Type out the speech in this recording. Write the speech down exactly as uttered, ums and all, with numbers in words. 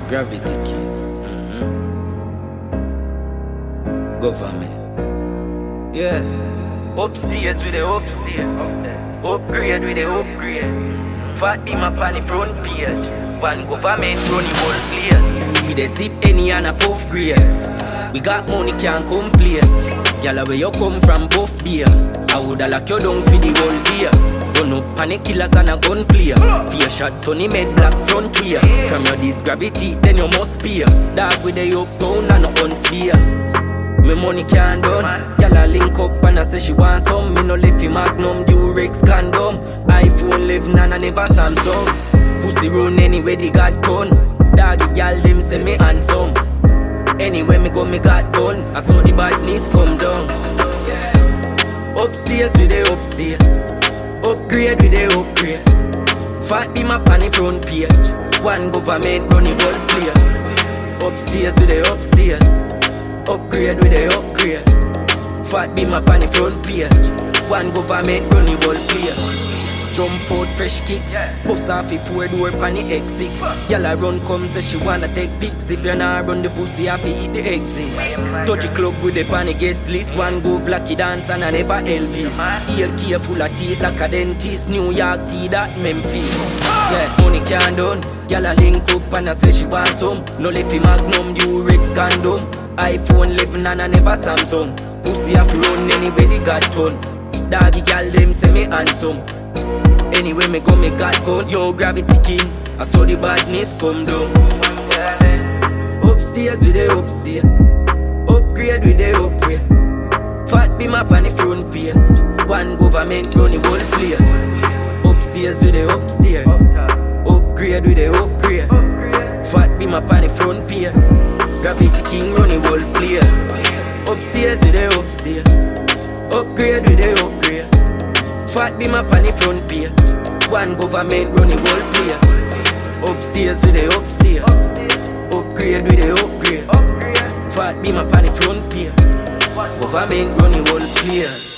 Gravity King. Mm-hmm. Government. Yeah. Upstairs with the upstairs. Upgrade with the upgrade. Fat beam up on the front page. One government run the whole place. We dey sip any and a puff grades. We got money, can't complain. Gyal, where you come from, buff beer. I woulda lock you down for the whole day. Run up panic killers and a gun player. Fear shot, Tony made black front clear. From your this gravity, then you must pay. Dog with the uptown and a unspear. Me money can't done. Gyal a link up and I say she want some. Me no left fi Magnum, Durex condom. iPhone eleven and I never Samsung. Pussy run anywhere they got done. Doggy gyal them say me handsome. Anyway me go me got done. I saw the badness come down. Upstairs with the upstairs. Upgrade with the upgrade. Fat beam up on the front page. One government run the whole place. Upstairs with the upstairs. Upgrade with the upgrade. Fat beam up on the front page. One government run the whole place. Jump out fresh kick. Bust off the four door pan the X six. Y'all run come say she wanna take pics. If you not run the pussy off, eat the exit. Touch the club with the pan guest list. One go Blacky dance and I never Elvis. Ear care full of teeth like a dentist. New York tea that Memphis. Yeah, money can't done. Y'all link up and I say she want some. No left fi Magnum, Durex condom. iPhone eleven and I never Samsung. Pussy off run anywhere they got done. Doggy gal them say me handsome. Anyway me go me got gun. Yo Gravity King, I saw the badness come down. Upstairs with the upstairs. Upgrade with the upgrade. Fat beam up on the front page. One government run the whole place. Upstairs with the upstairs. Upgrade with the upgrade. Fat beam up on the front page. Gravity King run the whole place. Upstairs with the upstairs. Upgrade with the upgrade. Fat beam up on the front page. One government run the whole place. Upstairs with the upstairs. Upgrade with the upgrade. Fat beam up on the front page. Government run the whole place.